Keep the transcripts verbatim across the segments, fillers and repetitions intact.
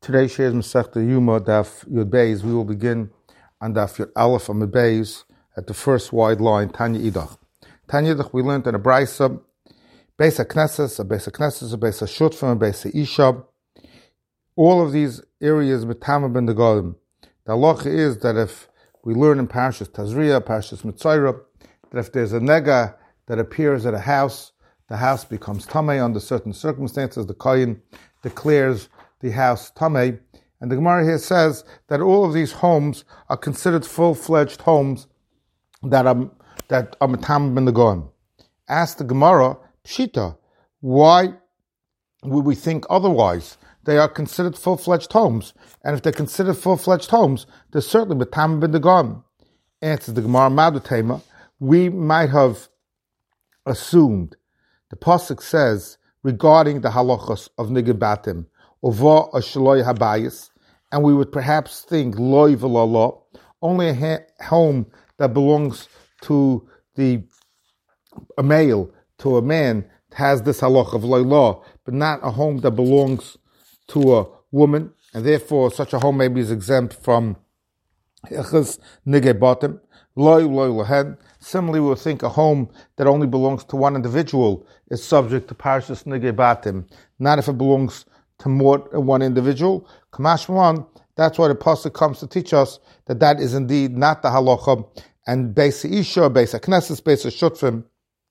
Today's share is Masechta Yuma, Daf Yud Beis. We will begin on Daf Yud Aleph and Beis at the first wide line, Tanya Idach. Tanya Idach, we learned in a Braisa, Beis HaKnesses, a Beis HaKnesses, a Beis HaShutfim, a Beis HaIsha. All of these areas, B'tamah ben Negodim. The halacha is that if we learn in Parashas Tazria, Parashas Mitzayra, that if there's a nega that appears at a house, the house becomes tamei under certain circumstances. The kohen declares the house tamei, and the Gemara here says that all of these homes are considered full-fledged homes that are that are metam ben negoim. Ask the Gemara, Pshita, why would we think otherwise? They are considered full-fledged homes, and if they're considered full-fledged homes, they're certainly metam ben negoim. Answers the Gemara, Madutema, we might have assumed. The pasuk says regarding the halachos of nigebatim, ova ashloi habayis, and we would perhaps think loy v'lo, only a ha- home that belongs to the a male, to a man, has this halach of loy law, but not a home that belongs to a woman, and therefore such a home maybe is exempt from hilchos nigebatim. Loy loy lahen. Similarly, we would think a home that only belongs to one individual is subject to parashas nigebatim, not if it belongs to more than one individual. Kamash Malan, that's why the pasuk comes to teach us that that is indeed not the halacha, and Beis HaIsha, Beis HaKnesses, Beis HaShutfim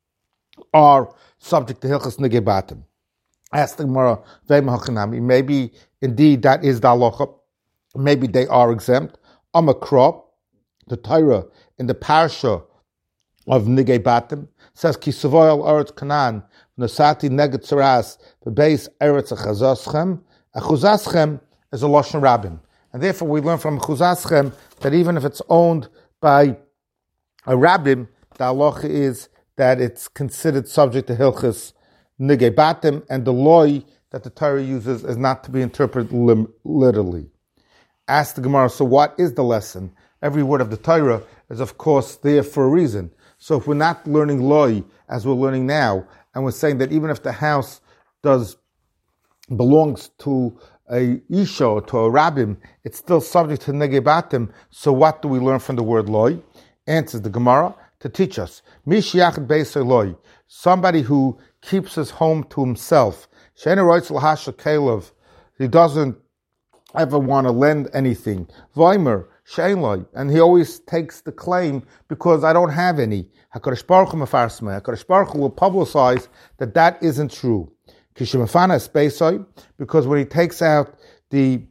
are subject to hilchos nigebatim. Ask the Gemara, maybe indeed that is the halacha, maybe they are exempt. Amakra, the Torah in the parasha of nigebatim says ki savoy eretz Canaan nasati neget tzaras bebeis eretz achazaschem. Achazaschem is a lashon rabbim, and therefore we learn from achazaschem that even if it's owned by a rabbim, the halacha is that it's considered subject to hilchos nigebatim, and the loy that the Torah uses is not to be interpreted lim- literally. Ask the Gemara, so what is the lesson? Every word of the Torah is, of course, there for a reason. So if we're not learning loy as we're learning now, and we're saying that even if the house does belongs to a isha or to a rabbim, it's still subject to negebatim. So what do we learn from the word loy? Answers the Gemara to teach us. Mishiach beisay loy, somebody who keeps his home to himself. She'ena roitz lahasha kelev, he doesn't ever want to lend anything. Vaymer she'en loy, and he always takes the claim because I don't have any. HaKadosh Baruch Hu mefarsmeh. HaKadosh Baruch Hu will publicize that that isn't true. Kishemafana beisay, because when he takes out the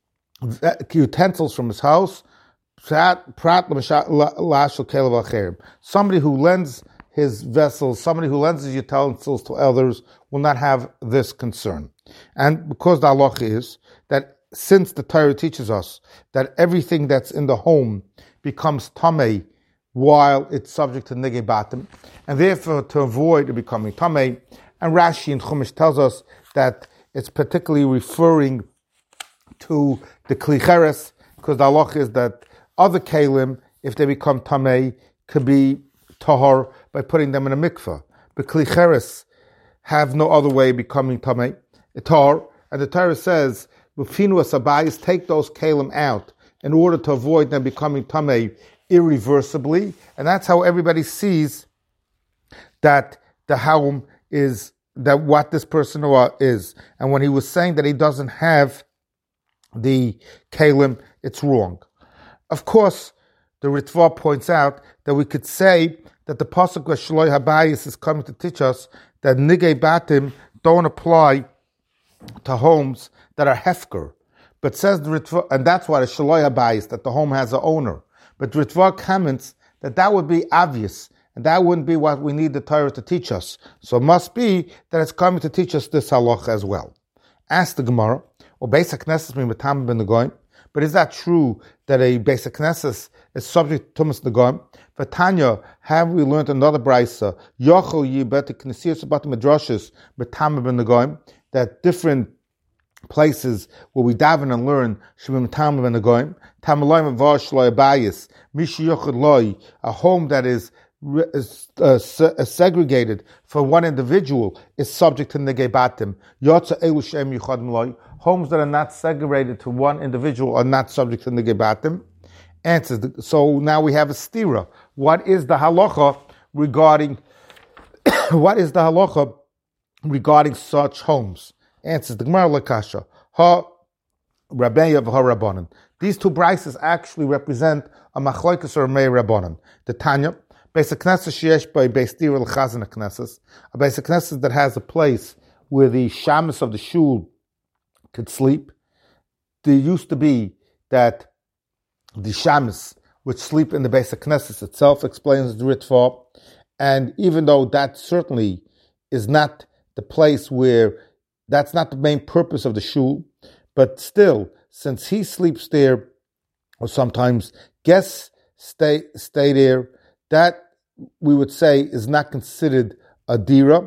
utensils from his house, somebody who lends his vessels, somebody who lends his utensils to others will not have this concern. And because the halacha is that since the Torah teaches us that everything that's in the home becomes tamei while it's subject to nigebatim, and therefore to avoid it becoming tamei, and Rashi in Chumash tells us that it's particularly referring to the klicheres, because the halacha is that other kalim, if they become tamei, could be tahor by putting them in a mikveh. But klicheres have no other way of becoming tamei, tahor, and the Torah says, B'finu asabayis, take those kalim out in order to avoid them becoming tamei irreversibly, and that's how everybody sees that the home is, that what this person is. And when he was saying that he doesn't have the kalim, it's wrong. Of course, the Ritva points out that we could say that the pasuk of Shaloi Habayis is coming to teach us that nigebatim don't apply to homes that are hefker. But says the Ritva, and that's why the Shaloi Habayis, that the home has an owner. But the Ritva comments that that would be obvious, and that wouldn't be what we need the Torah to teach us. So it must be that it's coming to teach us this halacha as well. Ask the Gemara, or Beis HaKnesses mean metam ben negoim, but is that true that a Beis HaKnesses is subject to tumas negoim? For Tanya, have we learned another brayso, Yochel yi bet knesiyos bat midrashos metam ben negoim, that different places where we daven and learn shemim metam ben negoim, tamaloim v'ar shloi bayis, mishi yochel loy, a home that is uh, segregated for one individual is subject to negei batim. Yotza elu shem yichadim loy. Homes that are not segregated to one individual are not subject to negei batim. Answers. So now we have a stira. What is the halacha regarding? What is the halacha regarding such homes? Answers. The Gemara Lakasha. Ha Rabbeya v'ha Rabbanan. These two brises actually represent a machlokes or Mei Rabbanan. The Tanya, Beis HaKnesses sheyesh by Beis Dira l'chazan HaKnesses, a Beis HaKnesses that has a place where the shamus of the shul could sleep. There used to be that the shamus would sleep in the Beis HaKnesses itself, explains the Ritva, and even though that certainly is not the place where, that's not the main purpose of the shul, but still, since he sleeps there, or sometimes guests stay stay there, that we would say is not considered a dira.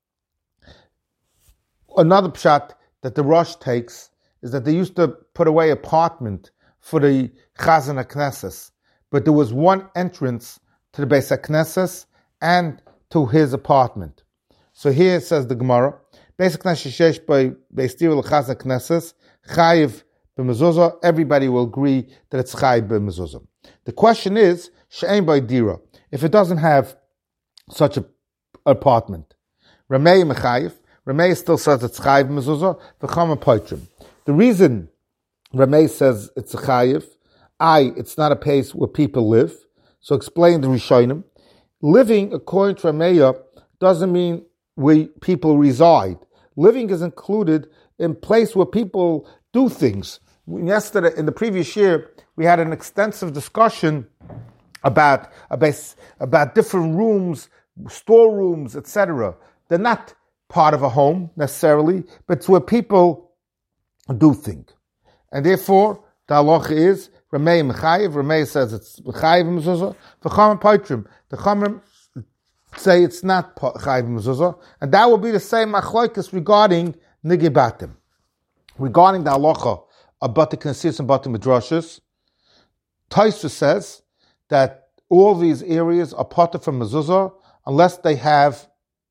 Another pshat that the Rosh takes is that they used to put away apartment for the Chazan HaKnesses, but there was one entrance to the Beis HaKnesses and to his apartment. So here it says the Gemara, Beis HaKnesses sheyesh by Beis Dira l'chazan HaKnesses, chayiv b'mezuzah, everybody will agree that it's chayiv b'mezuzah. The question is, she'ein by dira, if it doesn't have such an apartment. Ramei mechayiv, Ramei still says it's chayiv b'mezuzah, v'chama poitrim. The reason Ramei says it's a chayiv, I, it's not a place where people live, so explain the Rishonim. Living, according to Ramei, doesn't mean where people reside. Living is included in place where people do things. Yesterday, in the previous year, we had an extensive discussion about about, about different rooms, storerooms, et cetera. They're not part of a home necessarily, but it's where people do things. And therefore, the halacha is Ramei Mechayev. Ramei says it's Mechayev Mezuzah. V'cham Paitrim. The Chamim say it's not Chayiv Mezuzah, and that will be the same machlokes regarding Nigei Batim. Regarding the halacha of Bati Knesses and Bati Midrashos, Tosfos says that all these areas are part from Mezuzah unless they have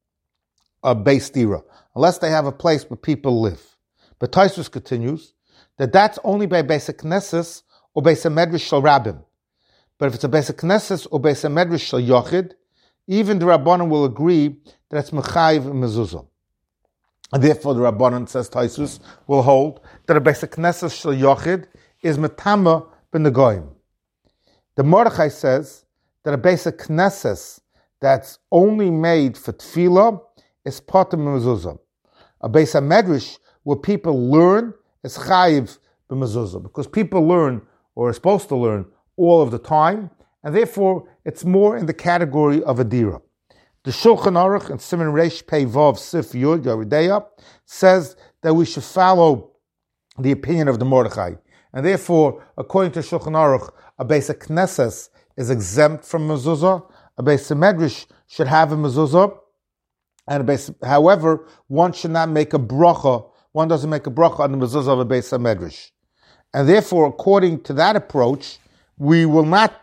a Beis Dira, unless they have a place where people live. But Tosfos continues that that's only by Beis HaKnesses or Beis HaMedrash Shel Rabbim. But if it's a Beis HaKnesses or Beis HaMedrash Shel Yochid, even the Rabbanan will agree that it's Mechayiv and Mezuzah. And therefore the Rabbanan, says Tosfos, will hold that a Beis HaKnesses Shel Yochid is Metama ben Negoim. The Mordechai says that a Beis HaKnesses that's only made for Tefillah is Potem Mezuzah. A Beis HaMedrash where people learn is Chayiv b'Mezuzah, because people learn, or are supposed to learn, all of the time, and therefore it's more in the category of a dira. The Shulchan Aruch and Siman Reish Pei Vav Sif Yud Yoredeya says that we should follow the opinion of the Mordechai, and therefore, according to Shulchan Aruch, a Beis HaKnesses is exempt from mezuzah. A Beis HaMedrash should have a mezuzah, and a Beis, however, one should not make a bracha. One doesn't make a bracha on the mezuzah of a Beis HaMedrash, and therefore, according to that approach, we will not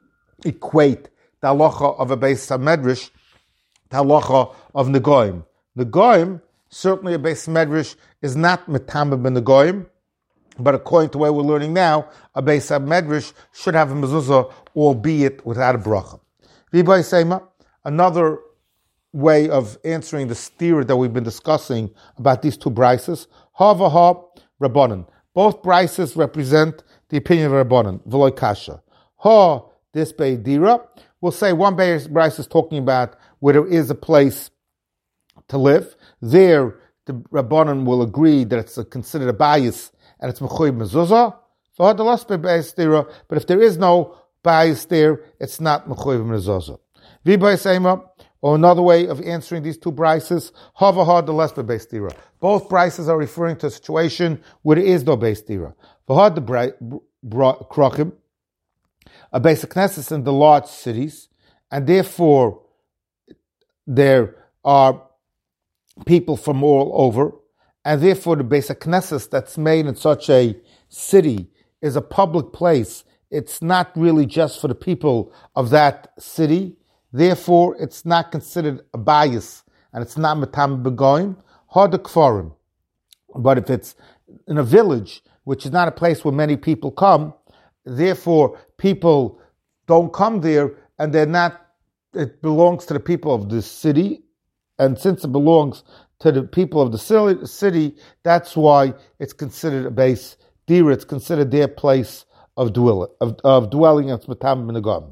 equate the halacha of a Beis HaMedrash, the halacha of Negoim. Negoim, certainly a Beis HaMedrash is not metama ben Negoim, but according to what we're learning now, a Beis HaMedrash should have a mezuzah, albeit without a bracha. V'bay Seima, another way of answering the stira that we've been discussing about these two brises, ha v'ha Rabbanan. Both brises represent the opinion of Rabbanan, v'loy kasha. Ha, this Bei Dira, we'll say one brise is talking about where there is a place to live. There, the Rabbanan will agree that it's a, considered a bias and it's Mechuyev Mezuzah. So the last Beis Dira, but if there is no bias there, it's not Mechuyev Mezuzah. V'bay Seima, or another way of answering these two brises, Havahad the less Beis Dira. Both brises are referring to a situation where there is no Beis Dira. V'had the Krachim, a Beis HaKnesses in the large cities, and therefore there are people from all over, and therefore the Beis HaKnesses that's made in such a city is a public place. It's not really just for the people of that city. Therefore, it's not considered a bias, and it's not Matam Begoim, Hod Kfarim. But if it's in a village, which is not a place where many people come, therefore people don't come there, and they're not, it belongs to the people of the city, and since it belongs to the people of the city, that's why it's considered a base dira, it's considered their place of, dwell, of, of dwelling, and it's Matam Begoim.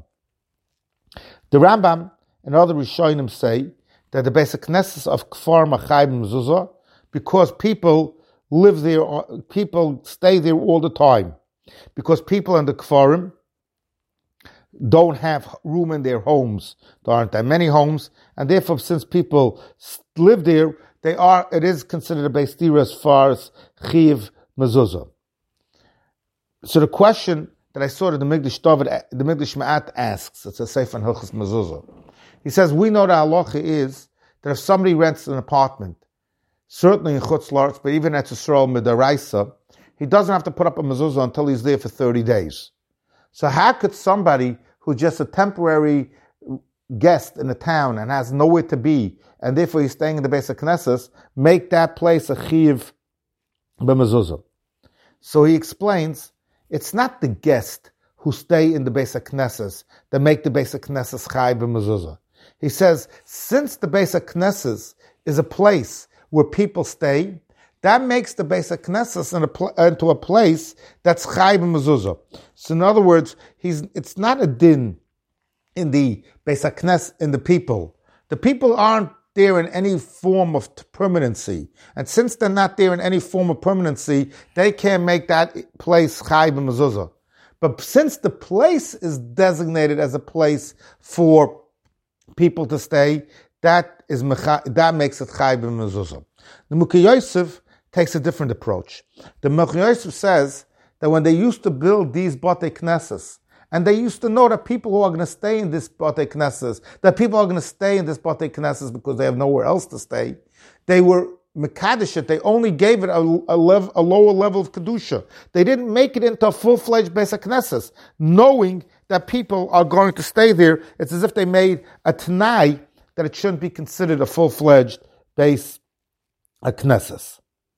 The Rambam and other Rishonim say that the basic knesses of Kfar Machai Mezuzah, because people live there, people stay there all the time, because people in the Kfarim don't have room in their homes. There aren't that many homes, and therefore, since people live there, they are. It is considered a base dira as far as Chiv Mezuzah. So the question that I saw that the Migdash David, the Migdash Ma'at asks, it's a Sefer in Hilchos Mezuzah. He says, we know the halacha is that if somebody rents an apartment, certainly in Chutz La'aretz, but even at Yisrael Midaraisa, he doesn't have to put up a mezuzah until he's there for thirty days. So how could somebody who's just a temporary guest in a town and has nowhere to be, and therefore he's staying in the Beis HaKnesses, make that place a chiv b'mezuzah? So he explains, it's not the guest who stay in the Beis HaKnesses that make the Beis HaKnesses chai b'mezuzah. He says, since the Beis HaKnesses is a place where people stay, that makes the Beis HaKnesses into a place that's chai b'mezuzah. So in other words, he's it's not a din in the Beis HaKnesses, in the people. The people aren't there in any form of permanency. And since they're not there in any form of permanency, they can't make that place chai b'mezuzah. But since the place is designated as a place for people to stay, that is that makes it chai b'mezuzah. The Mukhi Yosef takes a different approach. The Mukhi Yosef says that when they used to build these Batei Knesses, and they used to know that people who are going to stay in this Batei Knesses, that people are going to stay in this Batei Knesses because they have nowhere else to stay, they were Mekadesh it, they only gave it a, a, level, a lower level of Kedusha. They didn't make it into a full-fledged Beis HaKnesses, knowing that people are going to stay there. It's as if they made a Tanai that it shouldn't be considered a full-fledged Beis HaKnesses.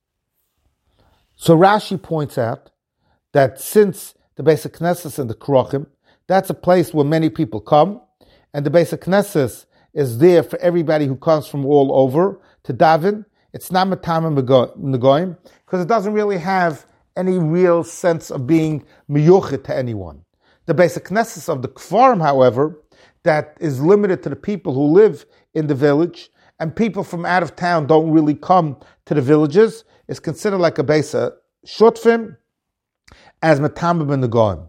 So Rashi points out that since the Beis HaKnesses and the Krochim, that's a place where many people come, and the Beis HaKnesses is there for everybody who comes from all over to daven. It's not Matam Begoim, because it doesn't really have any real sense of being miyuchet to anyone. The Beis HaKnesses of the Kfarim, however, that is limited to the people who live in the village, and people from out of town don't really come to the villages, is considered like a Beis Shutfim as Matam Begoim.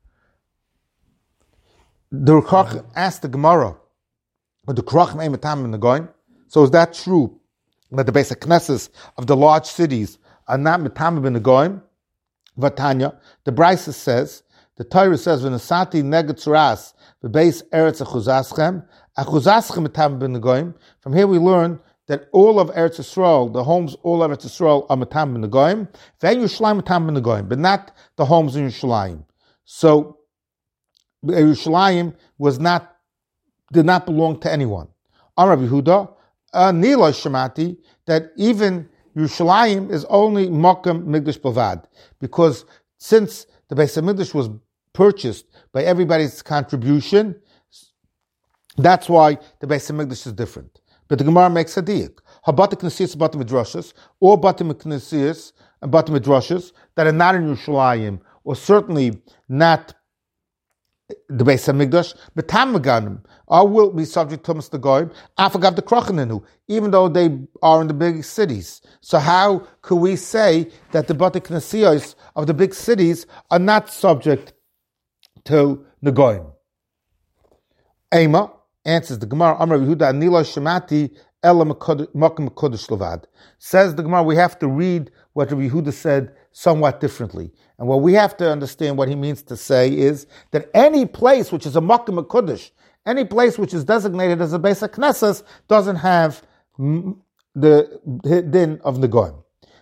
The Kroch asked the Gemara, but the Kroch ain't Matam Begoim. So is that true that the Beis HaKnesses of the large cities are not Matam Begoim? Vatanya, the Brisa says, the Torah says, "V'nasati neged tzuras v'beis eretz achuzaschem achuzaschem Matam Begoim." From here we learn that all of Eretz Yisrael, the homes all of Eretz Yisrael are Matam Begoim, ve'en Yerushalayim Matam Begoim, but not the homes in Yerushalayim. So Yerushalayim was not did not belong to anyone. Amar Yehuda, Nila Shemati, that even Yerushalayim is only Mokem Migdash Bavad, because since the Beis HaMikdash was purchased by everybody's contribution, that's why the Beis HaMikdash is different. But the Gemara makes a diak. Habata Knesias, Bata Midrashas, or Bata Knesias and Bata Midrashas that are not in Yerushalayim, or certainly not the Beis HaMikdash, but Tamaganim are will be subject to Tumas Negoim, Afagav the Krochanenu, even though they are in the big cities. So how could we say that the Bata Knesias of the big cities are not subject to Negoim? Ema answers the Gemara, Amar Yehuda Anila Shemati Ela Makom Kodesh Levad. Says the Gemara, we have to read what Rabbi Yehuda said somewhat differently. And what we have to understand what he means to say is that any place which is a Makom Kodesh, any place which is designated as a Beis HaKnesses, doesn't have the din of Negoim.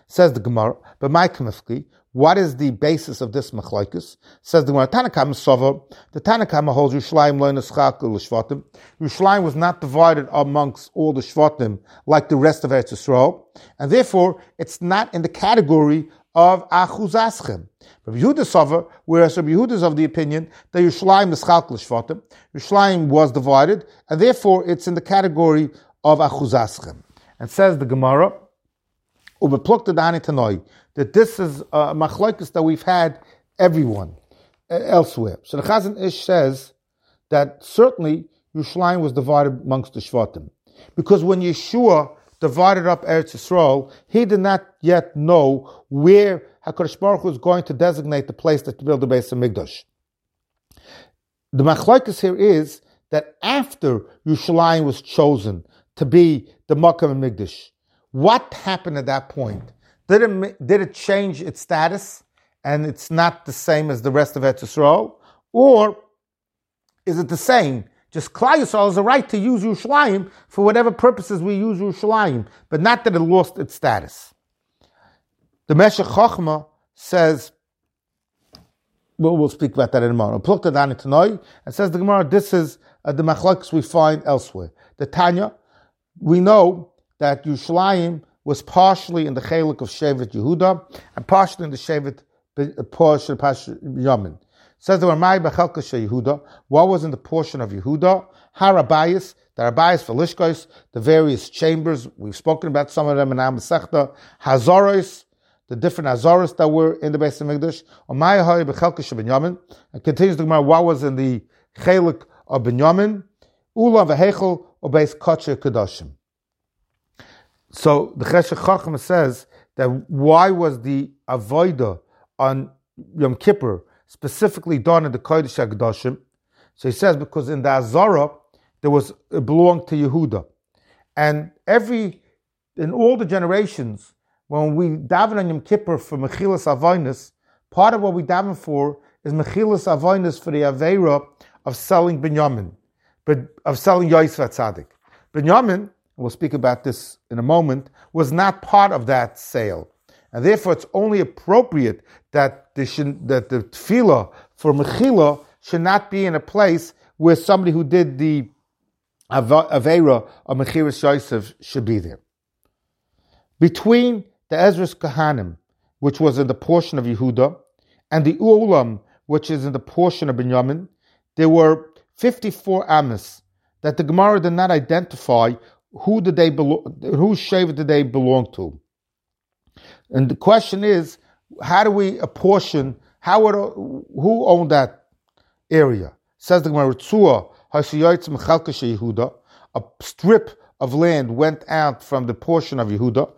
Says the Gemara, but my Kamifki, what is the basis of this machlokes? Says the Gemara, Tanakam Sova, the Tanakam holds Yerushalayim lo neschak l'shvatim. Yerushalayim was not divided amongst all the shvatim like the rest of Eretz Yisrael, and therefore it's not in the category of Achuzaschem. Rabbi Yehuda Sova, whereas Rabbi Yehuda is of the opinion that Yerushalayim neschak l'shvatim, Yerushalayim was divided, and therefore it's in the category of Achuzaschem. And says the Gemara, that this is a machlokes that we've had everyone uh, elsewhere. So the Chazon Ish says that certainly Yerushalayim was divided amongst the Shvatim. Because when Yeshua divided up Eretz Yisrael, he did not yet know where HaKadosh Baruch Hu was going to designate the place that to build the Beis HaMikdash. The machlokes here is that after Yerushalayim was chosen to be the Makom HaMikdash, what happened at that point? Did it, did it change its status and it's not the same as the rest of Eretz Yisrael? Or is it the same? Just Klal Yisrael has a right to use Yerushalayim for whatever purposes we use Yerushalayim, but not that it lost its status. The Meshech Chochmah says, well, we'll speak about that in a moment. And says the Gemara, this is uh, the machlokes we find elsewhere. The Tanya, we know that Yerushalayim was partially in the Chelik of Shevet Yehuda and partially in the Shevet portion of Binyamin. Says the Ramai Bechelka Yehuda, what was in the portion of Yehuda? Harabayis, the Rabayis for Lishkos, the various chambers, we've spoken about some of them in Am Sechta, Hazoros, the different Hazoros that were in the Beis HaMikdash, Omayahai Bechelka Binyamin, and continues the Gemara, what was in the Chelik of Binyamin? Ula Vehechel Obeis Koche Kedoshim. So the Cheshech Chacham says that why was the avodah on Yom Kippur specifically done in the Kodesh HaKadoshim? So he says because in the Azara there was it belonged to Yehuda, and every in all the generations when we daven on Yom Kippur for Mechilas Avonos, part of what we daven for is Mechilas Avonos for the Aveira of selling Binyamin, but of selling Yosef Tzaddik. Binyamin, we'll speak about this in a moment, was not part of that sale. And therefore it's only appropriate that the, that the tefillah for Mechila should not be in a place where somebody who did the Aveira of Mechiras Yosef should be there. Between the Ezras Kahanim, which was in the portion of Yehuda, and the Ulam, which is in the portion of Binyamin, there were fifty-four Amos that the Gemara did not identify who did they belong, whose Shevet did they belong to. And the question is, how do we apportion, how would, who owned that area? Says the Gemara, Yehuda, a strip of land went out from the portion of Yehuda,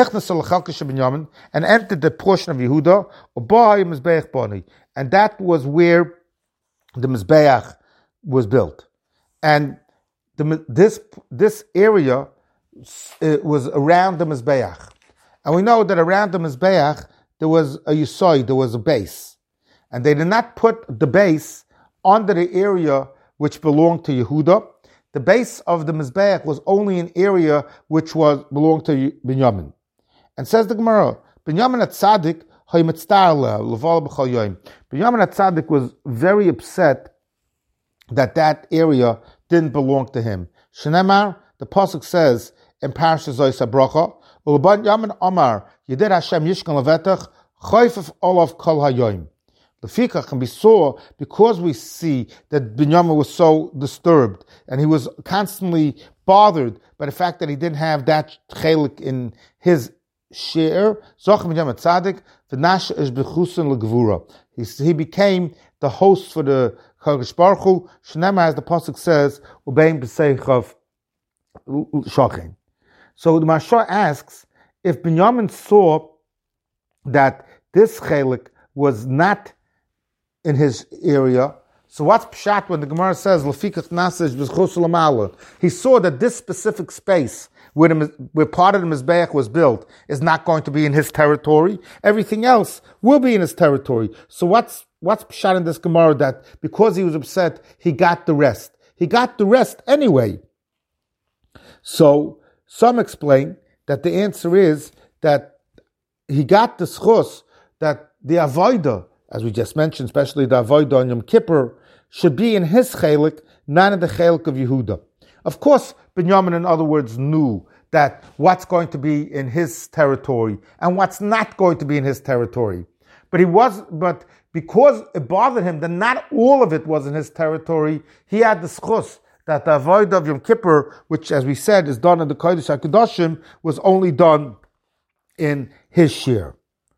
and entered the portion of Yehuda, and that was where the Mizbeach was built. And the, this this area it was around the Mizbeach. And we know that around the Mizbeach there was a Yisoy, there was a base. And they did not put the base under the area which belonged to Yehuda. The base of the Mizbeach was only an area which was belonged to Binyamin. And says the Gemara, Binyamin at Tzaddik, Binyamin at Tzaddik was very upset that that area didn't belong to him. Shnemar, the pasuk says in Parashas Zos HaBracha, U'leban Yamin Amar, Yedid Hashem Yishkan Levetach, Chayfef Olav Kol Hayoim. Lefikach, and we saw, because we see that Binyamin was so disturbed, and he was constantly bothered by the fact that he didn't have that chelik in his share, Zoch Binyamin Tzaddik, V'nash Ish B'chusin L'Gevura. He became the host for the Kodesh Baruch Hu, Shnema, as the pasuk says, Ubein B'seichav Shachin. So the Mashar asks, if Binyamin saw that this chelik was not in his area, so what's pshat when the Gemara says Lefikach Nasish B'chus L'Mala? He saw that this specific space where, the, where part of the Mizbeach was built is not going to be in his territory. Everything else will be in his territory. So what's what's pshat in this Gemara that because he was upset, he got the rest? He got the rest anyway. So some explain that the answer is that he got the schus that the avodah, as we just mentioned, especially the avodah on Yom Kippur, should be in his chelik, not in the chelik of Yehuda. Of course, Binyamin, in other words, knew that what's going to be in his territory and what's not going to be in his territory. But he was, but because it bothered him that not all of it was in his territory, he had the schus that the avodah of Yom Kippur, which, as we said, is done in the Kodesh HaKadoshim, was only done in his share.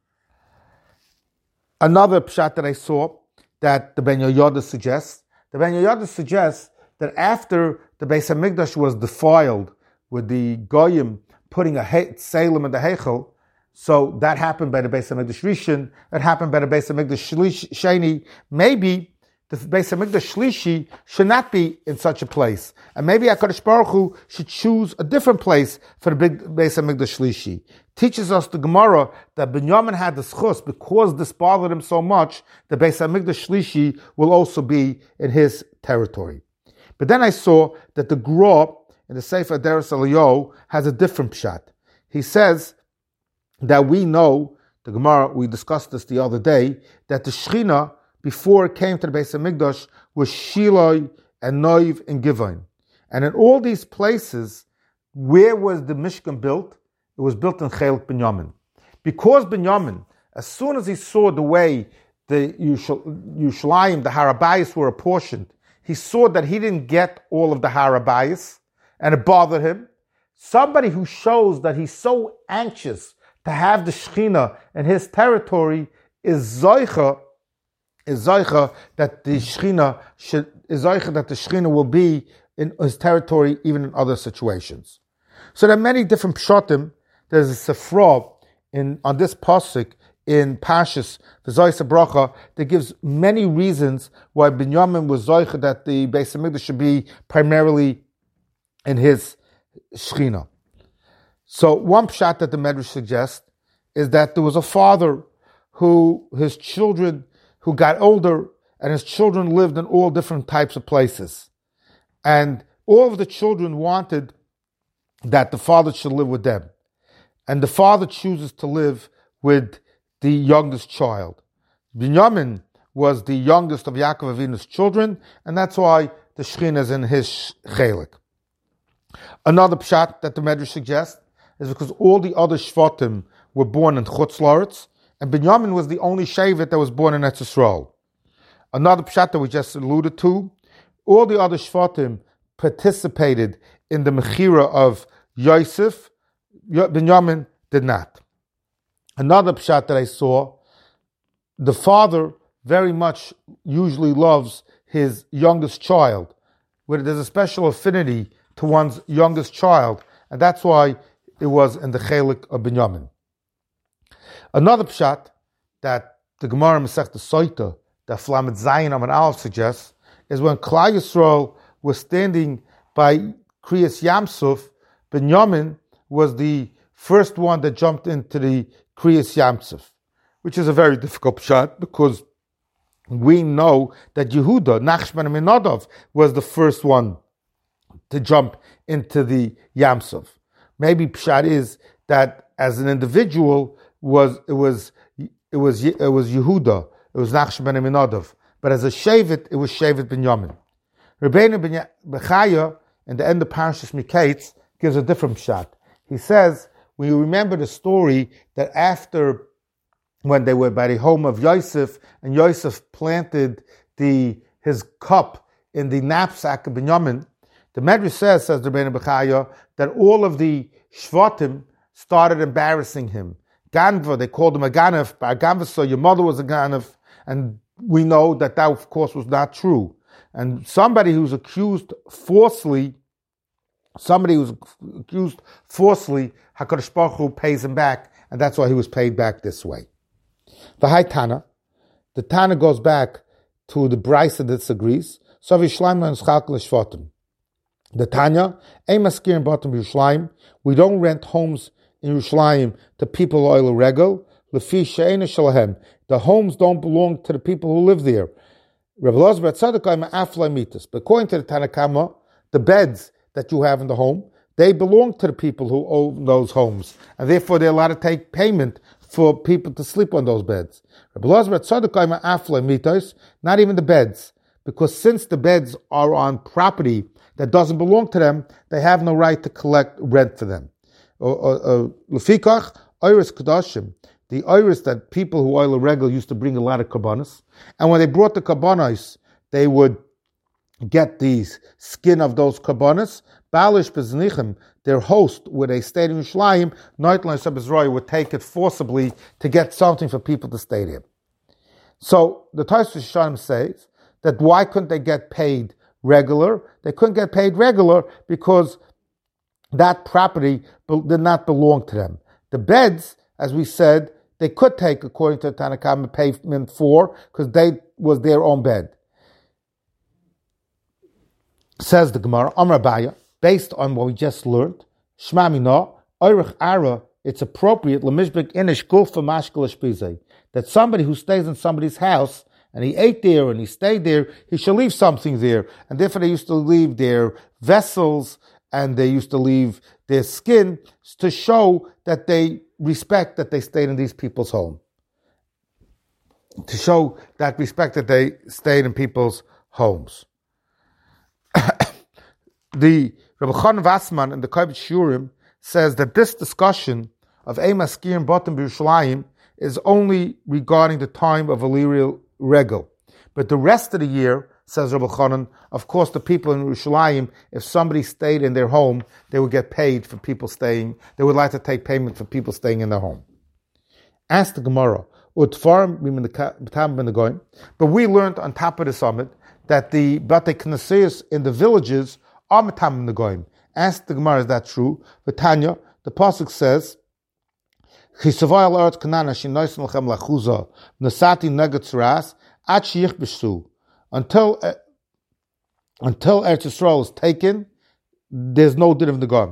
Another pshat that I saw that the Ben Yehoyada suggests, the Ben Yehoyada suggests that after the Beis HaMikdash was defiled with the Goyim putting a he- Salem in the Heichel, so that happened by the Beis HaMikdash Rishon, that happened by the Beis HaMikdash Shlish- Sheni, maybe the Beis HaMikdash Shlishi should not be in such a place. And maybe HaKadosh Baruch Hu should choose a different place for the big Beis HaMikdash Shlishi. Teaches us the Gemara that Binyamin had the schus because this bothered him so much, the Beis HaMikdash Shlishi will also be in his territory. But then I saw that the Gra in the Sefer Deres Eliyahu has a different pshat. He says that we know, the Gemara, we discussed this the other day, that the Shechina, before it came to the Beis HaMikdash, was Shiloh and Noiv and Givon. And in all these places, where was the Mishkan built? It was built in Chelik Binyamin. Because Binyamin, as soon as he saw the way the Yerushalayim, the Har HaBayis were apportioned, he saw that he didn't get all of the Har HaBayis, and it bothered him. Somebody who shows that he's so anxious to have the Shechina in his territory is Zoicha, is Zoicha that the Shechina should, is Zoicha that the Shechina will be in his territory even in other situations. So there are many different pshatim. There's a Sefra in on this pasuk in Pashas, the Zoysa Bracha, that gives many reasons why Binyamin was Zoicha that the Beis HaMikdash should be primarily in his Shechina. So one pshat that the Medrash suggests is that there was a father who, his children, who got older, and his children lived in all different types of places. And all of the children wanted that the father should live with them. And the father chooses to live with the youngest child. Binyamin was the youngest of Yaakov Avinu's children, and that's why the Shechina is in his chelik. Another pshat that the Medrash suggests is because all the other Shvatim were born in Chutz La'aretz, and Binyamin was the only Shevet that was born in Eretz Yisrael. Another pshat that we just alluded to, all the other Shvatim participated in the Mechira of Yosef. Binyamin did not. Another pshat that I saw, the father very much usually loves his youngest child, where there's a special affinity to one's youngest child, and that's why it was in the chelik of Binyamin. Another pshat that the Gemara Masechta Soita, that Flamet Zayin Amud Aleph suggests, is when Klal Yisrael was standing by Kriyas Yamsuf, Binyamin was the first one that jumped into the Kriyas Yamsuf, which is a very difficult pshat because we know that Yehuda, Nachshman and Minadav, was the first one to jump into the Yamsuf. Maybe pshat is that as an individual was it was it was it was Yehuda, it was Nachshman and Minadav, but as a shevet it was Shevet Binyamin. Rebbeinu ben Bechaya in the end of Parashas Miketz gives a different pshat. He says, when you remember the story that after when they were by the home of Yosef, and Yosef planted the his cup in the knapsack of Binyamin, the Medrash says, says the Rebbeinu Bechaya, that all of the Shvatim started embarrassing him. Ganva, they called him a Ganav, but a Ganva, so your mother was a Ganav, and we know that that, of course, was not true. And somebody who's accused falsely, somebody who's accused falsely, HaKadosh Baruch Hu pays him back, and that's why he was paid back this way. The High Tana, the Tana goes back to the Brisa that disagrees. So Yishleim and Schak l'Shvatim. The Tanya, Ein Maskir in Bottom Yerushalayim. We don't rent homes in Yerushalayim to people oil regal. Lefi she'ena shalahem. The homes don't belong to the people who live there. Rav Elazar bar Tzadok aflai mitas. But according to the Tanakama, the beds that you have in the home, they belong to the people who own those homes, and therefore they're allowed to take payment for people to sleep on those beds. Not even the beds, because since the beds are on property that doesn't belong to them, they have no right to collect rent for them. Lefikach, Iris Kadashim, the iris that people who oil a regel used to bring a lot of kabbanas, and when they brought the kabbanas, they would get the skin of those kabbanas. Balish Beznichem, their host, where they stayed in Yerushalayim, Nightline Sabizroy would take it forcibly to get something for people to stay there. So the Tosfos Yeshanim says that why couldn't they get paid regular? They couldn't get paid regular because that property did not belong to them. The beds, as we said, they could take, according to Tanna Kamma, payment for, because they was their own bed. Says the Gemara, Amar Abaya, based on what we just learned, Shma Mina, Oirich Ara, it's appropriate, Lemishbek Inish Gulfa Mashkel Shpizei, that somebody who stays in somebody's house, and he ate there and he stayed there, he shall leave something there. And therefore they used to leave their vessels and they used to leave their skin to show that they respect that they stayed in these people's home. To show that respect that they stayed in people's homes. The Rabbi Chanan Vassman in the Kovetz Shurim says that this discussion of Eim Askirim Botim B'Yerushalayim is only regarding the time of Illyrial Regel. But the rest of the year, says Rabbi Chanan, of course the people in Yerushalayim, if somebody stayed in their home, they would get paid for people staying. They would like to take payment for people staying in their home. Ask the Gemara, but we learned on top of the summit that the Batei Knesses in the villages are Matam Negoim. Ask the Gemara, is that true? But Tanya, the pasuk says, until uh, until Eretz Yisrael is taken, there's no din of Negoim.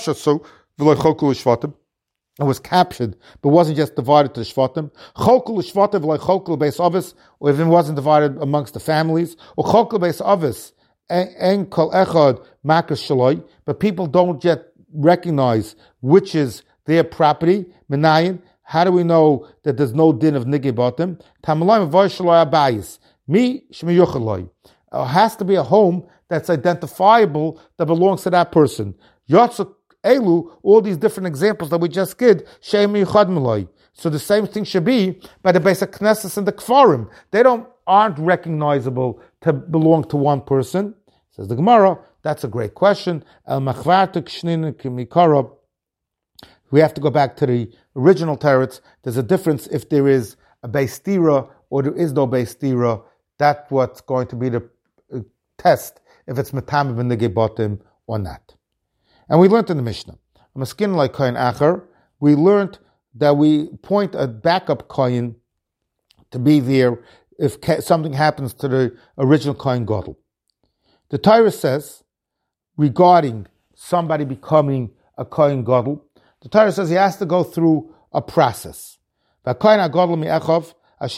It was captured, but wasn't just divided to the Shvatim. Chokul Shvatim v'loy chokul beis avis, or even wasn't divided amongst the families. Or chokul beis avis en kol echad makas shaloi, but people don't yet recognize which is their property. Menayin, how do we know that there's no din of nigei bottom? Tamalayim v'voy shaloi abayis mi shmiyuchaloi. It has to be a home that's identifiable that belongs to that person. Yotzuk Elu, all these different examples that we just did, Shemi Chad Maloi. So the same thing should be by the base of Knesset and the Kfarim. They don't aren't recognizable to belong to one person. Says the Gemara, that's a great question. El Machvartuk Shnin Kimikara. We have to go back to the original teretz. There's a difference if there is a Beis Tira or there is no Beis Tira. That's what's going to be the uh, test if it's Matam ben Negei Botim or not. And we learned in the Mishnah, a skin like Kohen Acher, we learned that we point a backup Kohen to be there if something happens to the original Kohen Gadol. The Torah says, regarding somebody becoming a Kohen Gadol, the Torah says he has to go through a process. That's the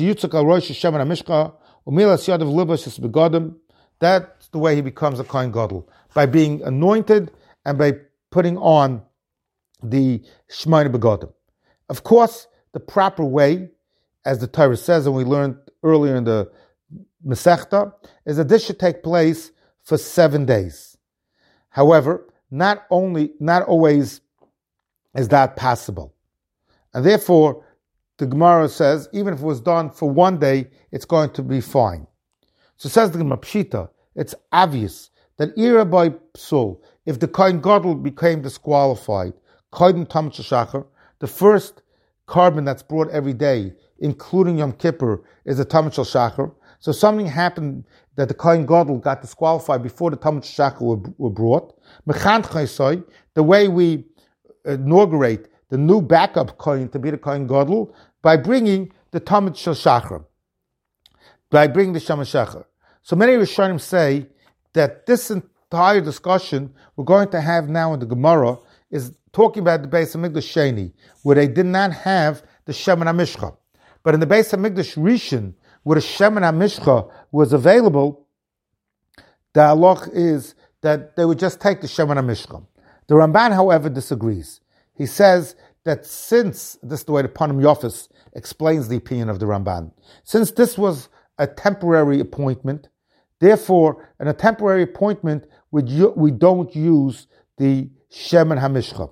way he becomes a Kohen Gadol, by being anointed and by putting on the Shemona Begodim. Of course, the proper way, as the Torah says, and we learned earlier in the Masechta, is that this should take place for seven days. However, not only, not always is that possible. And therefore, the Gemara says, even if it was done for one day, it's going to be fine. So says the Gemara Pshita, it's obvious that Ira by Psul, if the Kohen Gadol became disqualified, Kohen Tamach Shachar, the first carbon that's brought every day, including Yom Kippur, is the Tamach Shachar. So something happened that the Kohen Gadol got disqualified before the Tamach Shachar were, were brought. The way we inaugurate the new backup Kohen to be the Kohen Gadol, by bringing the Tamach Shachar, by bringing the Shama Shachar. So many Rishonim say that this entire discussion we're going to have now in the Gemara is talking about the Beis HaMikdash Sheni, where they did not have the Shemen HaMishcha. But in the Beis HaMikdash Rishon, where the Shemen HaMishcha was available, the halach is that they would just take the Shemen HaMishcha. The Ramban, however, disagrees. He says that since, this is the way the Panim Yofis explains the opinion of the Ramban, since this was a temporary appointment, therefore, in a temporary appointment, we, we don't use the Shemen HaMishcha.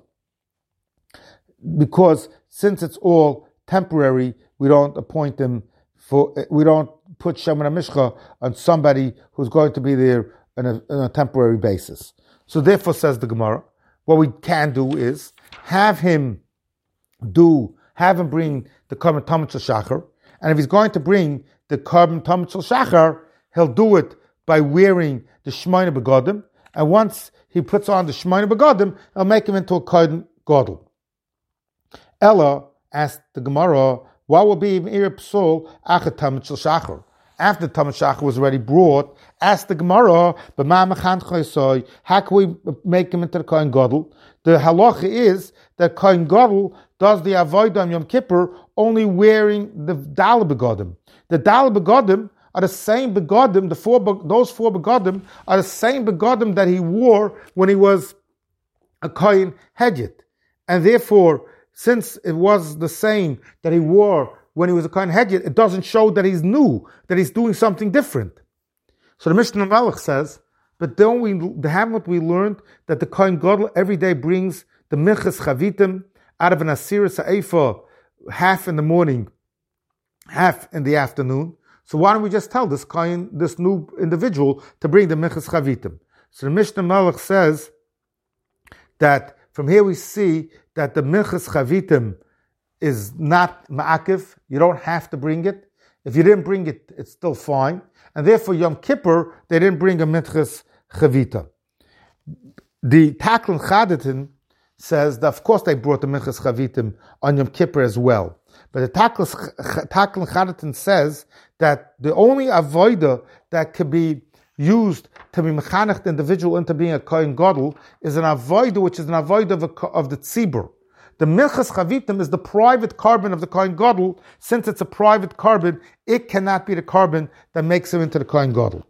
Because since it's all temporary, we don't appoint them for, we don't put Shemen HaMishcha on somebody who's going to be there on a, on a temporary basis. So therefore, says the Gemara, what we can do is have him do, have him bring the Korban Tamid Shachar, and if he's going to bring the Korban Tamid Shachar, he'll do it by wearing the Shemaina Begodim, and once he puts on the Shemaina Begodim, he'll make him into a Kohen Gadol. Ella asked the Gemara, what will be Meir Psul Achat Tamid Shachar? After the Tamid Shachar was already brought, asked the Gemara, how can we make him into the Kohen Gadol? The halacha is that Kohen Gadol does the Avodah on Yom Kippur only wearing the Dal Begodim. The Dal Begodim are the same Begodim, the four, those four Begodim are the same Begodim that he wore when he was a Kohen Hedjit. And therefore, since it was the same that he wore when he was a Kohen Hedjit, it doesn't show that he's new, that he's doing something different. So the Mishnah Melech says, but don't we, the Hamlet we learned that the Kohen Gadol every day brings the Minchas Chavitim out of an Asiris Ha'efa, half in the morning, half in the afternoon. So why don't we just tell this Kohen, this new individual, to bring the Minchas Chavitim? So the Mishnah Melech says that from here we see that the Minchas Chavitim is not ma'akiv. You don't have to bring it. If you didn't bring it, it's still fine. And therefore, Yom Kippur, they didn't bring a Minchas Chavita. The Taklin Chadatin says that, of course, they brought the Minchas Chavitim on Yom Kippur as well. But the Taklin Chadatin says that the only avodah that could be used to be mechanech the individual into being a Kohen Gadol is an avodah which is an avodah of, a, of the tzibur. The Minchas Chavitim is the private carbon of the Kohen Gadol. Since it's a private carbon, it cannot be the carbon that makes him into the Kohen Gadol.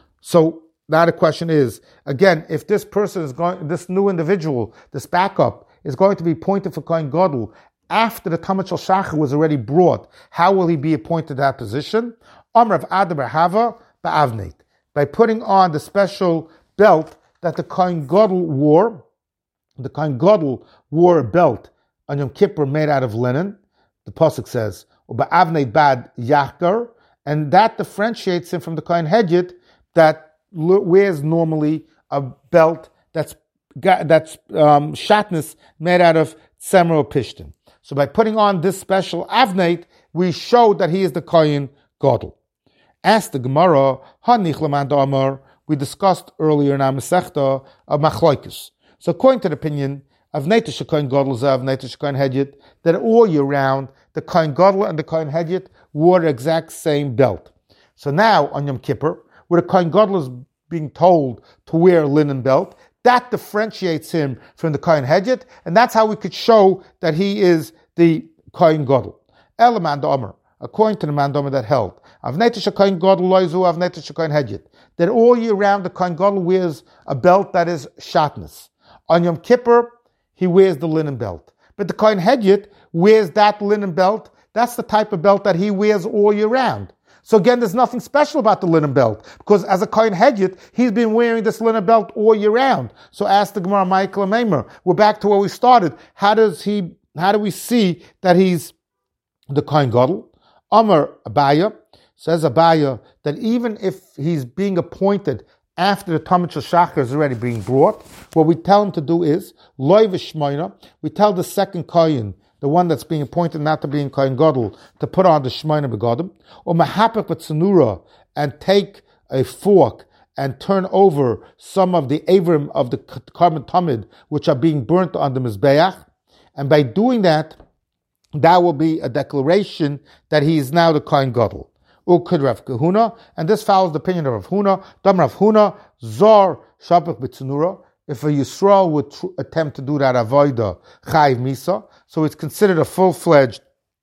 So now the question is, again, if this person is going, this new individual, this backup, is going to be appointed for Kohen Gadol after the Tamid Shachar was already brought, how will he be appointed to that position? Amar of Adam Hava ba'avneit, by putting on the special belt that the Kohen Gadol wore. The Kohen Gadol wore a belt on Yom Kippur made out of linen. The pasuk says, "Ba'avnei bad yachgar," and that differentiates him from the Kohen Hedjit that wears normally a belt that's that's um, shatnez made out of tzemer or pishtin. So by putting on this special avneit, we show that he is the Kohen Gadol. Ask the Gemara, Hanich Laman Damar, we discussed earlier in our Masechta of Machlokes. So according to the opinion of Netish Kohen Gadol Zav, Netish Kohen Hedjit, that all year round, the Kohen Gadol and the Kohen Hedjit wore the exact same belt. So now, on Yom Kippur, where the Kohen Gadol is being told to wear a linen belt, that differentiates him from the Kohen Hedjit, and that's how we could show that he is the Kohen Gadol. El Man Damar, according to the Man Damar that held, Avnetish Kohen Gadol Loizu, Avnetish Kohen Hedjit, that all year round the Kohen Gadol wears a belt that is shatnez. On Yom Kippur, he wears the linen belt. But the Kohen Hedjit wears that linen belt. That's the type of belt that he wears all year round. So again, there's nothing special about the linen belt, because as a Kohen Hedjit, he's been wearing this linen belt all year round. So ask the Gemara, Michael and Maimer, we're back to where we started. How does he, how do we see that he's the Kohen Gadol? Amar Abaya, says Abaya, that even if he's being appointed after the Tamid Shachar is already being brought, what we tell him to do is, Loi v'shmoina, we tell the second Kohen, the one that's being appointed not to being Kohen Gadol, to put on the Shmoina Begodim, or Mahapach b'tzenura, and take a fork and turn over some of the Avrim of the Korban Tamid, which are being burnt on the Mizbeach, and by doing that, that will be a declaration that he is now the Kohen Gadol. Ukud Rav Kahuna, and this follows the opinion of Rav Huna. Dam Rav Huna, Zor Shabbat b'tzenura. If a Yisrael would tr- attempt to do that avodah, Chayiv Misa, so it's considered a full-fledged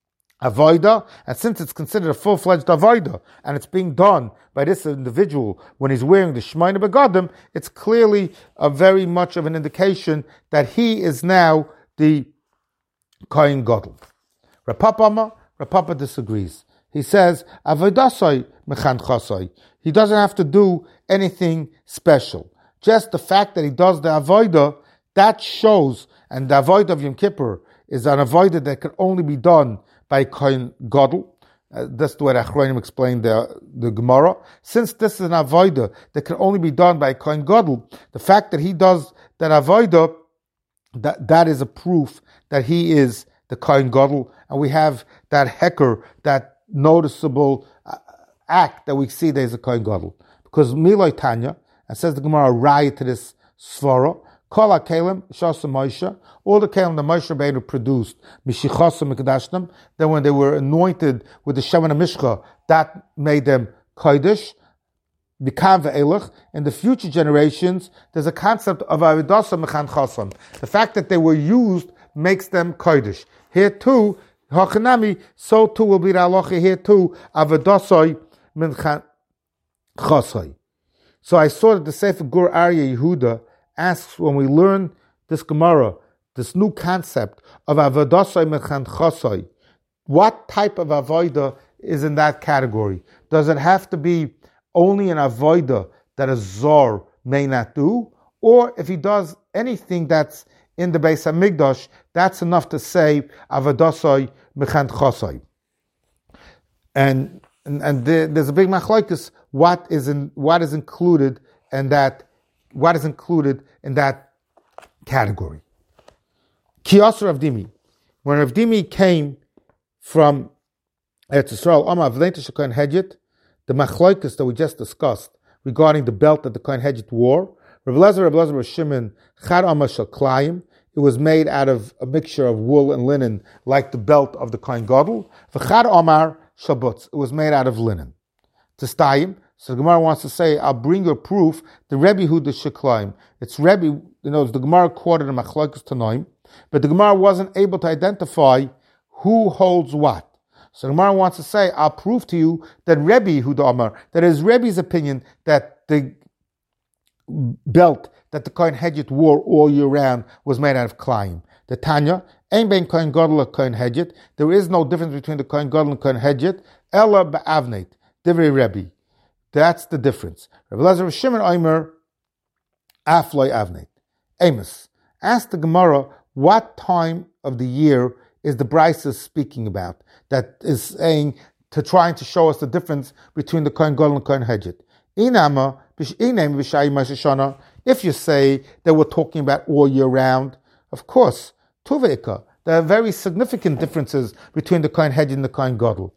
avodah, and since it's considered a full-fledged avodah, and it's being done by this individual when he's wearing the Shemaina Begodim, it's clearly a very much of an indication that he is now the Kohen Gadol. Rav Papa Amar, Rav Papa disagrees. He says, Avodah mechan chasai. He doesn't have to do anything special. Just the fact that he does the avodah, that shows, and the avodah of Yom Kippur is an avodah that can only be done by Kohen Gadol. Uh, that's the way the Achronim explained the, the Gemara. Since this is an avodah that can only be done by Kohen Gadol, the fact that he does that avodah, that, that is a proof that he is the Kohen Gadol, and we have that heker, that noticeable uh, act that we see there's a Kohen Gadol. Because Miloi Tanya, and says the Gemara, raya to this svara, Kol HaKelim, Shasa Moshe, all the Kelim that Moshe Rabbeinu produced, Mishichasa Mikdashtem, then when they were anointed with the Shemen HaMishcha, that made them Kodesh, Bikam Ve'elach. In the future generations, there's a concept of Avidasa Mechan Chasam. The fact that they were used makes them Kodesh. Here too, Hachanami, so too will be the halacha here too, Avidasai Mechan Chasai. So I saw that the Sefer Gur Aryeh Yehuda asks, when we learn this Gemara, this new concept of Avodasai Mechan Chasai, what type of avodah is in that category? Does it have to be only an avodah that a zor may not do? Or if he does anything that's in the Beis HaMikdash, that's enough to say Avodasai Mechan Chasai. And and, and there, there's a big machlokes, what is in what is included in that what is included in that category. Kiyasar Rav Dimi. When Rav Dimi came from Eretz Yisrael, Amar V'leita Shekohen Hedjit, the machlokes that we just discussed regarding the belt that the Kohen Hedjit wore, Rav Lezer, Rav Lezer, Rav Shimon, Chad Amar Shel Klayim, it was made out of a mixture of wool and linen, like the belt of the Kohen Gadol. V'chad Amar Shel Butz, it was made out of linen. Testayim, so the Gemara wants to say, I'll bring you a proof, the Rebbe Hu the Sheklaim. It's Rebbe, you know, the Gemara quoted in Machlokes Tanoim, but the Gemara wasn't able to identify who holds what. So the Gemara wants to say, I'll prove to you that Rebbe Hu the Amar, that is Rebbe's opinion that the belt that the Kohen Hedjit wore all year round was made out of Klaim. The Tanya, Ein bein Kohen Gadol and Kohen Hedjit, there is no difference between the Kohen Gadol and Kohen Hedjit, Ella ba'avneit, Divrei Rebbe. That's the difference. Rabbi Lezer Rav Shimon Omer, Afloi Avneit. Amos, ask the Gemara, what time of the year is the Brisa speaking about that is saying, to trying to show us the difference between the Kohen Gadol and Kohen Hedjit? Inama, Inam B'Shai Mashashana, if you say that we're talking about all year round, of course, Tuveika, there are very significant differences between the Kohen Hedjit and the Kohen Gadol.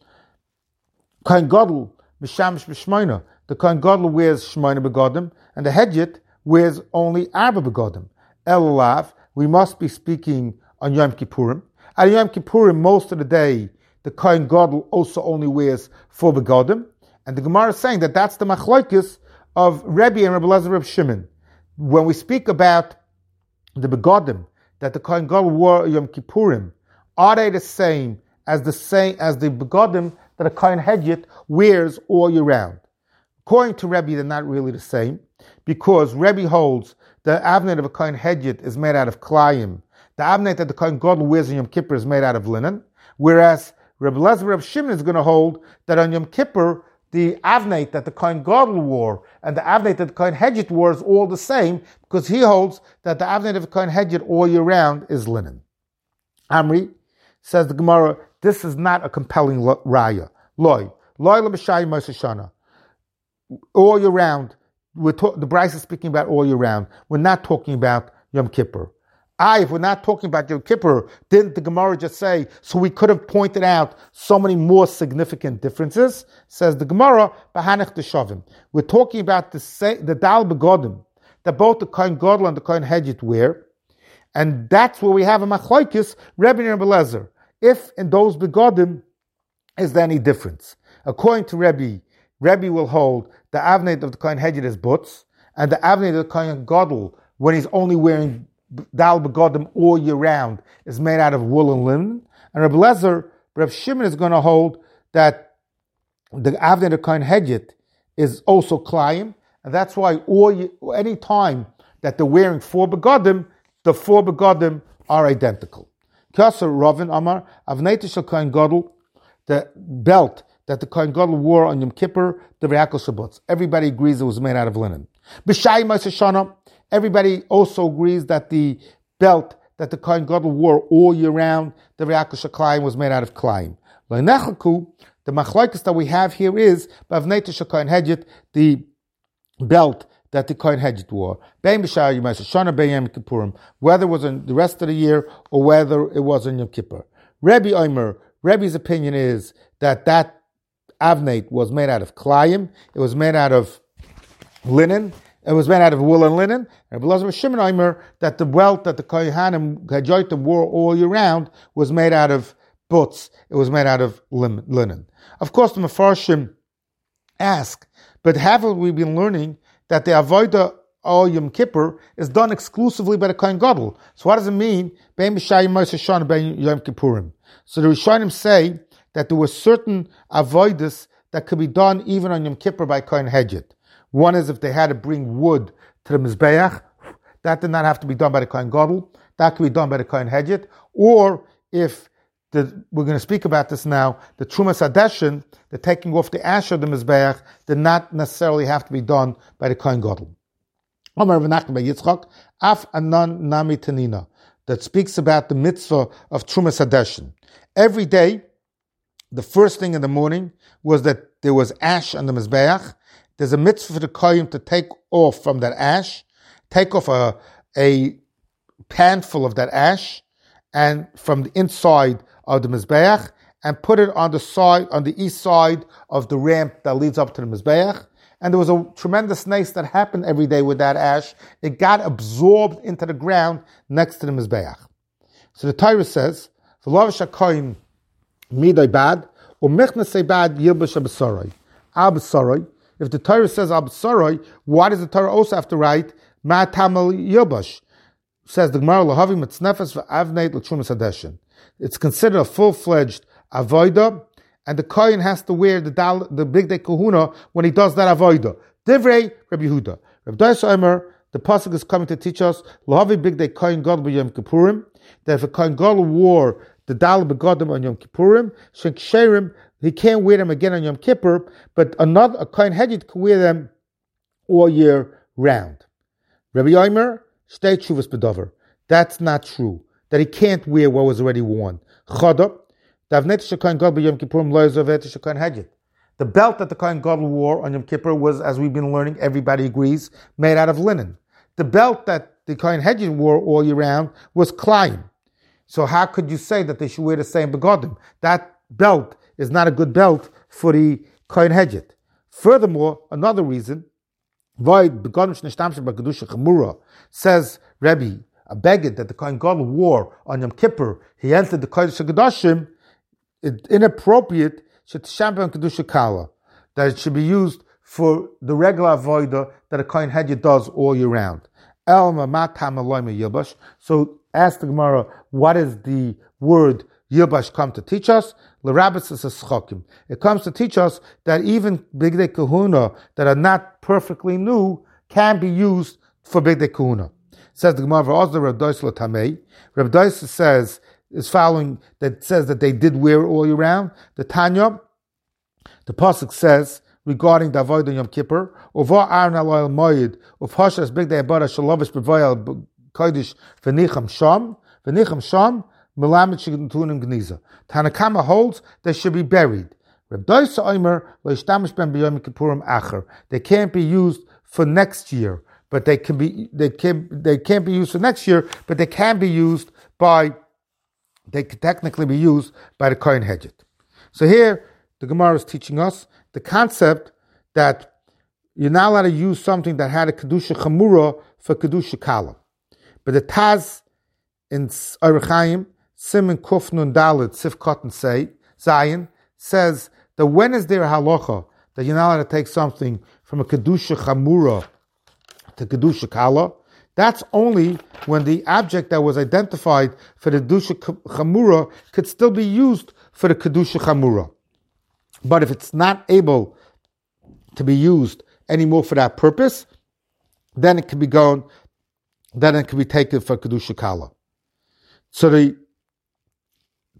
Kohen Gadol, B'Shamish B'Shmoina, the Kohen Gadol wears Shmoina Begodim, and the Hedjit wears only Arba Begodim. Elulav, we must be speaking on Yom Kippurim. At Yom Kippurim, most of the day, the Kohen Gadol also only wears four Begodim, and the Gemara is saying that that's the machlokes of Rebbe and Rabbi Lezer Reb Shimon. When we speak about the Begodim that the Kohen Gadol wore Yom Kippurim, are they the same as the same as the Begodim that a Kohen Hedjit wears all year round? According to Rebbe, they're not really the same, because Rebbe holds the avnet of a Kohen Hedjit is made out of Klayim. The avnet that the Kohen Gadol wears on Yom Kippur is made out of linen, whereas Rabbi Lezer Reb Shimon is going to hold that on Yom Kippur, the avnet that the Kohen Gadol wore and the avnet that the Kohen Hedjit wore is all the same, because he holds that the avnet of the Kohen Hedjit all year round is linen. Amri, says the Gemara, this is not a compelling raya. Loi, loi l'b'shai moshe. All year round, we're talk, the Bryce is speaking about all year round. We're not talking about Yom Kippur. I, if we're not talking about Yom Kippur, didn't the Gemara just say, so we could have pointed out so many more significant differences? Says the Gemara, B'hanech Deshavim. We're talking about the, the Dal Begodim, that both the Kohen Gadol and the Kohen Hedjit wear, and that's where we have a machlokes, Rebbe and Rebbe Lezer. If in those Begodim, is there any difference? According to Rebbe, Rebbe will hold the avnet of the Kohen Hedjit is butz, and the avnet of the Kohen Gadol, when he's only wearing Dal Begodim all year round, is made out of wool and linen. And Rebbe Lezer, Reb Shimon is going to hold that the avnet of Kohen Hedjit is also Klayim, and that's why all any time that they're wearing four Begodim, the four Begodim are identical. Kasser Ravin Amar, Avnei Shel Kohen Gadol, the belt that the Kohen Gadol wore on Yom Kippur, the Re'akol Shabbos. Everybody agrees it was made out of linen. B'Shai Moshe Shana, everybody also agrees that the belt that the Kohen Gadol wore all year round, the Re'akol Shaklayim, was made out of Klayim. L'nechaku, the machlokes that we have here is Bavnei Shel Kohen Hedjit, the belt that the Kohen Hedjit wore. Bein b'Shai Moshe Shana, bein Yom Kippurim, whether it was in the rest of the year or whether it was in Yom Kippur. Rebbe Omer, Rebbe's opinion is that that Avnei was made out of Klayim, it was made out of linen, it was made out of wool and linen. And Rebbe Shimon Omer, that the belt that the Kohanim Hajotim wore all year round was made out of butz, it was made out of linen. Of course, the Mefarshim ask, but haven't we been learning that the Avodah or Yom Kippur is done exclusively by the Kohen Gadol? So what does it mean? Bein b'Shai Moshe Shana, bein Yom Kippurim. So the Rishonim say that there were certain avodas that could be done even on Yom Kippur by Kohen Hedjit. One is if they had to bring wood to the Mizbeach, that did not have to be done by the Kohen Gadol. That could be done by the Kohen Hedjit. Or if the, we're going to speak about this now, the Trumas Hadeshin, the taking off the ash of the Mizbeach, did not necessarily have to be done by the Kohen Gadol. Amar V'nachman by Yitzchak, Af Anan Nami Tanina, that speaks about the mitzvah of Trumas Hadeshin. Every day, the first thing in the morning was that there was ash on the Mizbeach. There's a mitzvah for the kohen to take off from that ash, take off a, a pan full of that ash, and from the inside of the Mizbeach, and put it on the side, on the east side of the ramp that leads up to the Mizbeach. And there was a tremendous nace that happened every day with that ash. It got absorbed into the ground next to the Mizbeach. So the Torah says, "V'lavish hakohen midai bad, u'mechnasei bad yilbash abasaroi." Abasaroi. If the Torah says abasaroi, why does the Torah also have to write ma tamal yilbash? Says the Gemara, "Lahavi mitznefes v'avnei l'trumas hadeshin." It's considered a full-fledged avodah, and the kohen has to wear the dal, the big day kahuna when he does that avodah. Divrei Rabbi Yehuda. Rabbi Dais Omer, the pasuk is coming to teach us Lahavi big day kohen gadol b'Yom Kippurim, that if a kohen gadol wore the dal begodim on Yom Kippurim, sheksherim, he can't wear them again on Yom Kippur, but another a kohen hedjit can wear them all year round. Rabbi Yomer, shtei tshuvas bedover. That's not true. That he can't wear what was already worn. Chada, davnet shekohen gadol b'Yom Kippurim lo yazovet shekohen hedjit. The belt that the kohen gadol wore on Yom Kippur was, as we've been learning, everybody agrees, made out of linen. The belt that the kohen hedjit wore all year round was klayim. So how could you say that they should wear the same begodim? That belt is not a good belt for the kohen hedjit. Furthermore, another reason, says Rebbe, a beged that the kohen gadol wore on Yom Kippur, he entered the Kodesh HaKadoshim, it's inappropriate that it should be used for the regular avodah that a kohen hedjit does all year round. So ask the Gemara, what does the word Yilbash come to teach us? It comes to teach us that even Bigdei Kahuna that are not perfectly new can be used for Bigdei Kahuna. Says the Gemara, Reb Dois says, is following, that says that they did wear it all year round. The Tanya, the pasuk says, regarding the avodah Yom Kippur, Ova Aaron Aloyel Moed, of Hashas Bigdei Abara Shalovish Bevoyal Kodesh V'nicham Sham, V'nicham Sham, Melamed Shigtunim Gniza. Tanakama holds they should be buried. Reb Dois Omer Lo Yishtamish Ben B'Yom Kippurim Acher. They can't be used for next year, but they can be they can they can't be used for next year, but they can be used by they can technically be used by the kohen hedjit. So here the Gemara is teaching us the concept that you're not allowed to use something that had a kedusha chamura for kedusha kala. But the Taz in Orach Chaim, Siman Kuf Nun Dalet Sif Cotton Say Zion says that when is there a halacha that you're not allowed to take something from a kedusha chamura to kedusha kala? That's only when the object that was identified for the kedusha chamura could still be used for the kedusha chamura. But if it's not able to be used anymore for that purpose, then it can be gone. Then it can be taken for kedusha kala. So the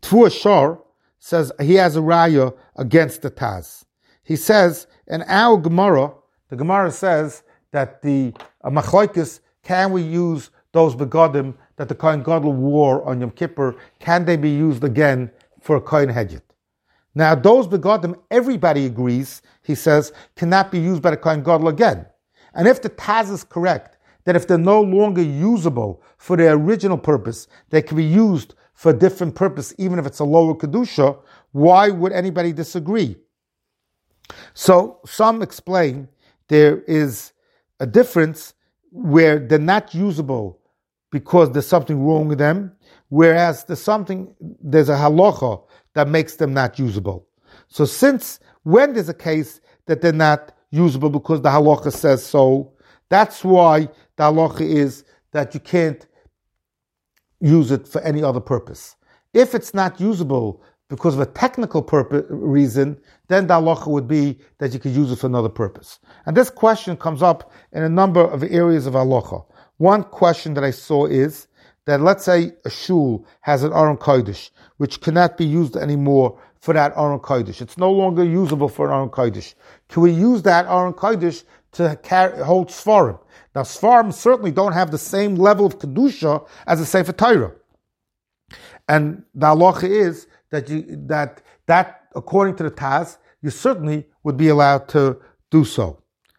Tfua Shor says he has a raya against the Taz. He says, in our Gemara, the Gemara says that the uh, Machlokes, can we use those begodim that the Kohen Gadol wore on Yom Kippur, can they be used again for a Kohen Hedjit? Now, those begodim, everybody agrees, he says, cannot be used by the Kohen Gadol again. And if the Taz is correct, that if they're no longer usable for their original purpose, they can be used for a different purpose, even if it's a lower Kedusha, why would anybody disagree? So, some explain there is a difference where they're not usable because there's something wrong with them, whereas there's something, there's a halacha that makes them not usable. So since, when there's a case that they're not usable because the halacha says so, that's why the halacha is that you can't use it for any other purpose. If it's not usable because of a technical purpose reason, then the halacha would be that you could use it for another purpose. And this question comes up in a number of areas of halacha. One question that I saw is that, let's say a shul has an Aron Kodesh, which cannot be used anymore for that Aron Kodesh. It's no longer usable for an Aron Kodesh. Can we use that Aron Kodesh to carry, hold Sfarim? Now, Sfarim certainly don't have the same level of Kedusha as a Sefer Torah. And the halacha is that you, that, that, according to the Taz, you certainly would be allowed to do so.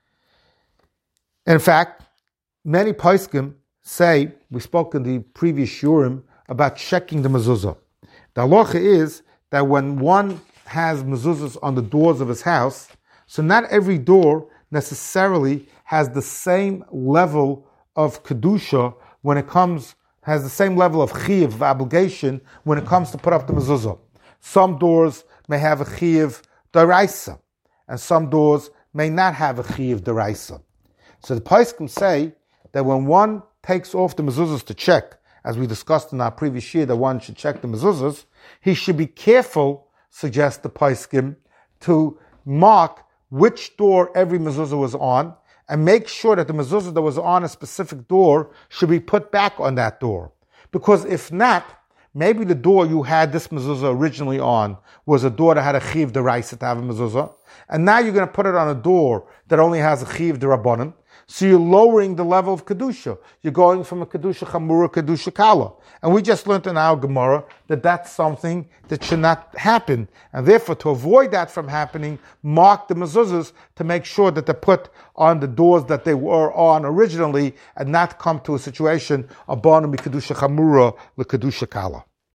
In fact, many poskim say, we spoke in the previous shurim about checking the mezuzah. The halacha is that when one has mezuzahs on the doors of his house, so not every door necessarily has the same level of kedusha when it comes, has the same level of chiyuv, of obligation, when it comes to put up the mezuzah. Some doors may have a chiyuv deraisa, and some doors may not have a chiyuv deraisa. So the poskim say that when one takes off the mezuzahs to check, as we discussed in our previous year, that one should check the mezuzahs, he should be careful, suggests the poskim, to mark which door every mezuzah was on, and make sure that the mezuzah that was on a specific door should be put back on that door. Because if not, maybe the door you had this mezuzah originally on was a door that had a chiv deraisa to have a mezuzah, and now you're going to put it on a door that only has a chiv derabanan. So you're lowering the level of Kedusha. You're going from a Kedusha Chamura, Kedusha Kala. And we just learned in our Gemara that that's something that should not happen. And therefore, to avoid that from happening, mark the mezuzahs to make sure that they're put on the doors that they were on originally and not come to a situation of Barnum Kedusha Chamura, Kedusha Kala.